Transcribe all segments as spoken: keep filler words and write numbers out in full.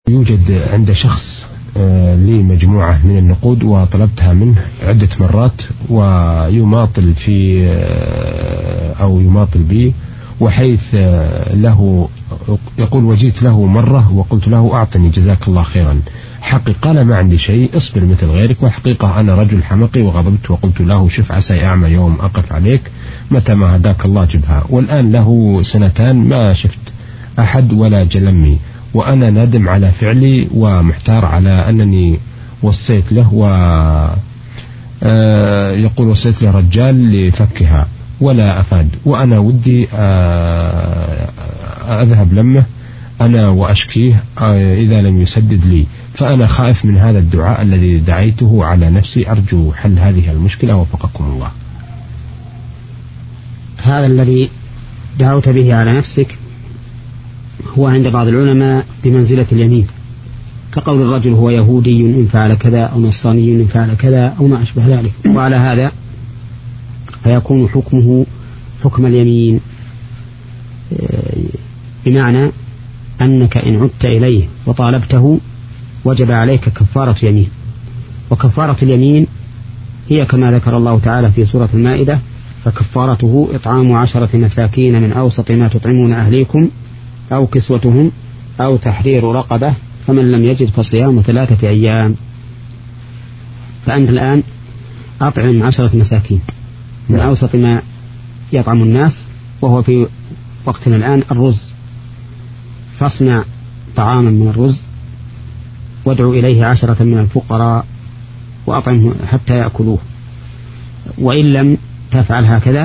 يوجد عند شخص لي مجموعة من النقود وطلبتها منه عدة مرات ويماطل في أو يماطل بي، وحيث له يقول وجيت له مرة وقلت له أعطني جزاك الله خيرا، حقيقة أنا ما عندي شيء، اصبر مثل غيرك، وحقيقة أنا رجل حمقي وغضبت وقلت له شوف عسى أعمى يوم أقف عليك متى ما هداك الله جبها. والآن له سنتان ما شفت أحد ولا جلمي، وأنا نادم على فعلي ومحتار على أنني وصيت له، و يقول وصيت له رجال لفكها ولا أفاد، وأنا ودي أذهب لمه أنا وأشكيه إذا لم يسدد لي، فأنا خائف من هذا الدعاء الذي دعيته على نفسي، أرجو حل هذه المشكلة وفقكم الله. هذا الذي دعوت به على نفسك هو عند بعض العلماء بمنزلة اليمين، كقول الرجل هو يهودي إن فعل كذا أو نصراني إن فعل كذا أو ما أشبه ذلك، وعلى هذا فيكون حكمه حكم اليمين، بمعنى أنك إن عدت إليه وطالبته وجب عليك كفارة يمين، وكفارة اليمين هي كما ذكر الله تعالى في سورة المائدة فكفارته إطعام عشرة مساكين من أوسط ما تطعمون أهليكم أو كسوتهم أو تحرير رقبة فمن لم يجد فصيام ثلاثة أيام. فأنت الآن أطعم عشرة مساكين من أوسط ما يطعم الناس، وهو في وقتنا الآن الرز، فاصنع طعاما من الرز وادعو إليه عشرة من الفقراء وأطعمه حتى يأكلوه، وإن لم تفعل هكذا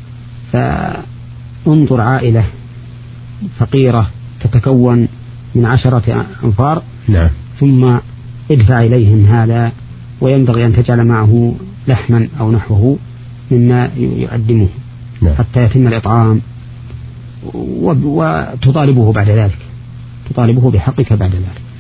فانظر عائلة فقيرة تتكون من عشرة أنفار نعم. ثم ادفع إليهم هذا، وينبغي أن تجعل معه لحما أو نحوه مما يقدمه نعم. حتى يتم الإطعام، وتطالبه بعد ذلك، تطالبه بحقك بعد ذلك.